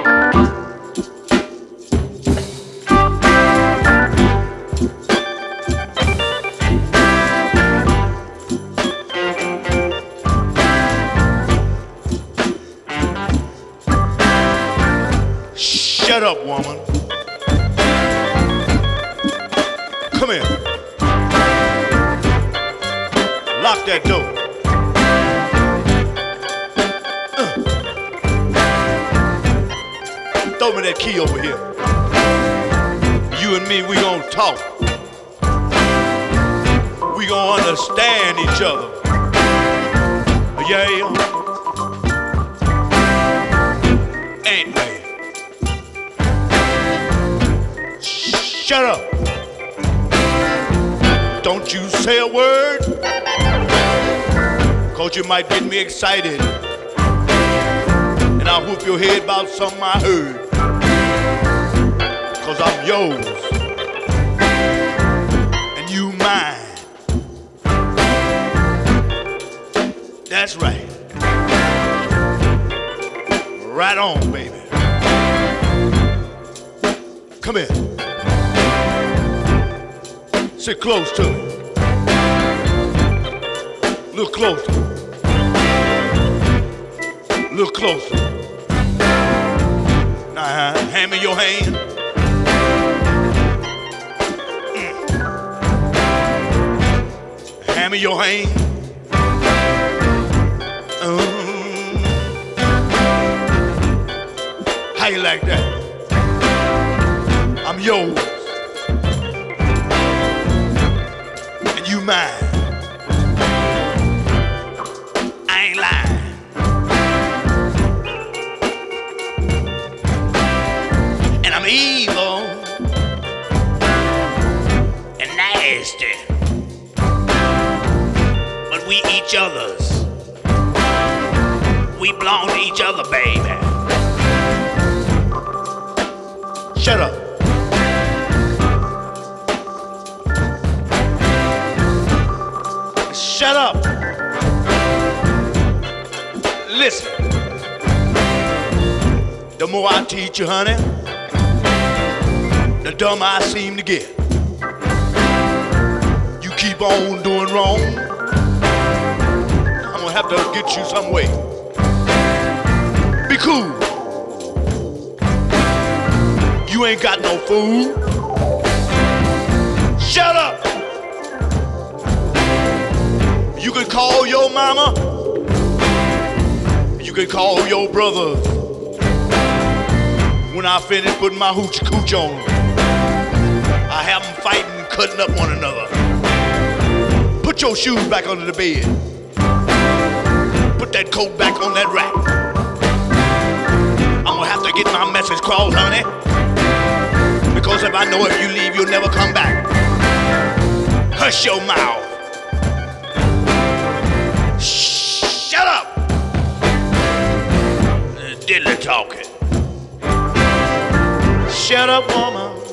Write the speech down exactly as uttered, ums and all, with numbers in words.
Shut up, woman. Come here. Lock that door. Uh. Throw me that key over here. You and me, we gonna talk. We gonna understand each other. Yeah. Ain't we? Shut up. Don't you say a word, cause you might get me excited and I'll whoop your head about something I heard, cause I'm yours and you mine. That's right. Right on, baby. Come here. Sit close to me. Look closer. Look closer. Now, hand me your hand. Mm. Hand me your hand. Um. How you like that? I'm yours. You mine. I ain't lying. And I'm evil and nasty, but we each other's. We belong to each other, baby. Shut up. Shut up. Listen. The more I teach you, honey, the dumber I seem to get. You keep on doing wrong, I'm gonna have to get you some way. Be cool. You ain't got no food. Shut up. You can call your mama. You can call your brother. When I finish putting my hoochie cooch on, I have them fighting and cutting up one another. Put your shoes back under the bed. Put that coat back on that rack. I'm gonna have to get my message crossed, honey. Because if I know if you leave, you'll never come back. Hush your mouth. Shut up! Diddly talking. Shut up, woman.